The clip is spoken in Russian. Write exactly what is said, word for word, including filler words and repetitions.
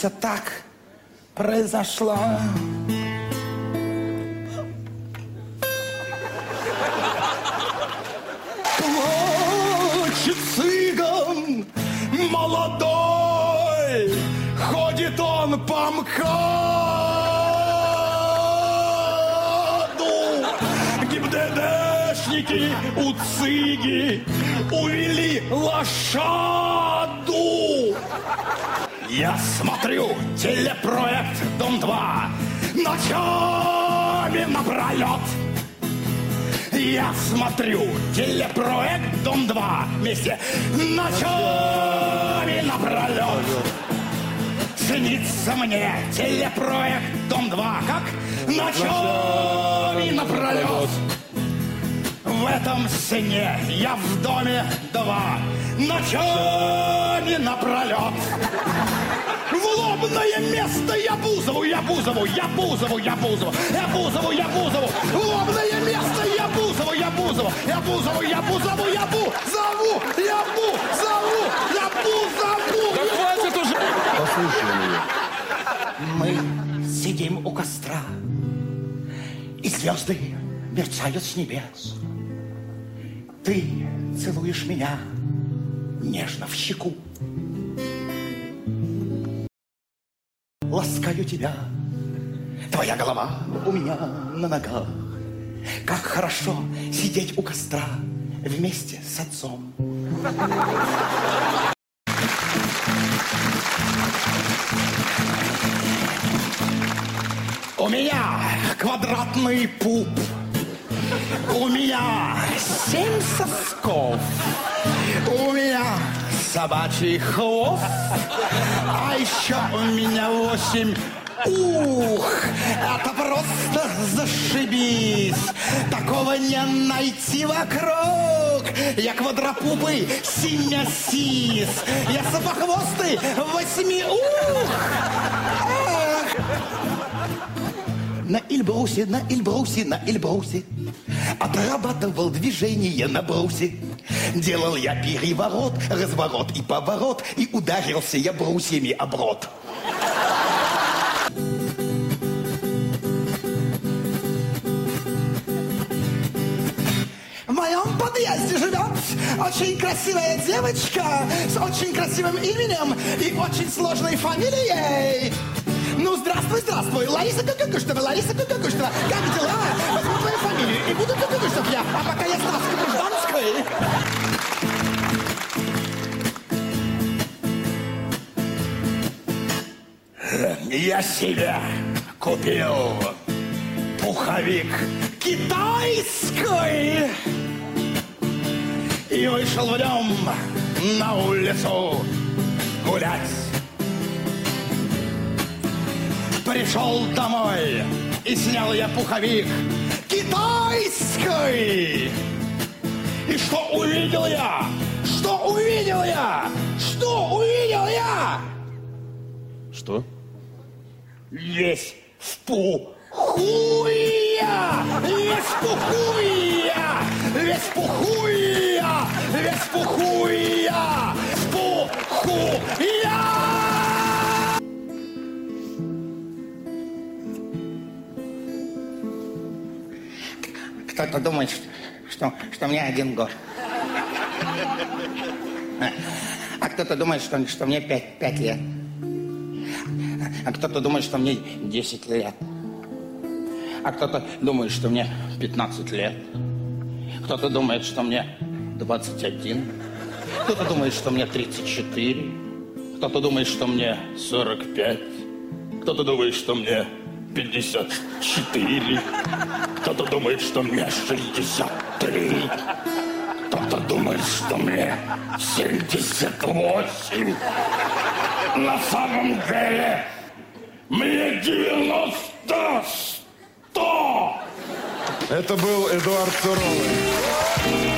все так произошло. Плачет цыган молодой, ходит он по МКАДу. ГИБДДшники у цыги увели лошаду. Я смотрю телепроект «Дом-два» ночами напролет. Я смотрю телепроект «Дом-два» вместе ночами напролет. Снится мне телепроект «Дом-два» как ночами напролет. В этом сне я в доме два ночами напролет. В лобное место я Бузову, я Бузову, я Бузову, я Бузову, я Бузову, я Бузову. В лобное место я Бузову, я Бузову, я Бузову, я Бузову, я Бузову, я Бузову, я Бузову. Да хватит уже! Послушай, мы сидим у костра, и звезды мерцают с небес. Ты целуешь меня нежно в щеку. Ласкаю тебя, твоя голова у меня на ногах. Как хорошо сидеть у костра вместе с отцом. У меня квадратный пуп. У меня семь сосков. У меня собачий хвост. А еще у меня восемь ух. Это просто зашибись. Такого не найти вокруг. Я квадрапупый семя-сис. Я собахвостый восьми ух. На Эльбрусе, на Эльбрусе, на Эльбрусе отрабатывал движение на брусе. Делал я переворот, разворот и поворот, и ударился я брусьями об рот. В моем подъезде живет очень красивая девочка с очень красивым именем и очень сложной фамилией. Ну, здравствуй, здравствуй, Лариса Кукушева, Лариса Кукушева. Как дела? Возьму твою фамилию и буду Кукушев я, а пока я Стаска Гражданской. Я себе купил пуховик китайский и вышел в нем на улицу гулять. Пришел домой и снял я пуховик китайский. И что увидел я? Что увидел я? Что увидел я? Что? Весь в пухуя! Весь в пухуя! Весь в пухуя! Весь в пухуя! В пухуя! Кто-то думает, что, что, что мне один год. А кто-то думает, что, что мне пять, пять лет. А кто-то думает, что мне десять лет. А кто-то думает, что мне пятнадцать лет. Кто-то думает, что мне двадцать один. Кто-то думает, что мне тридцать четыре. Кто-то думает, что мне сорок пять. Кто-то думает, что мне пятьдесят четыре. Кто-то думает, что мне шестьдесят три. Кто-то думает, что мне семьдесят восемь. На самом деле мне девяносто сто. Это был Эдуард Суровый.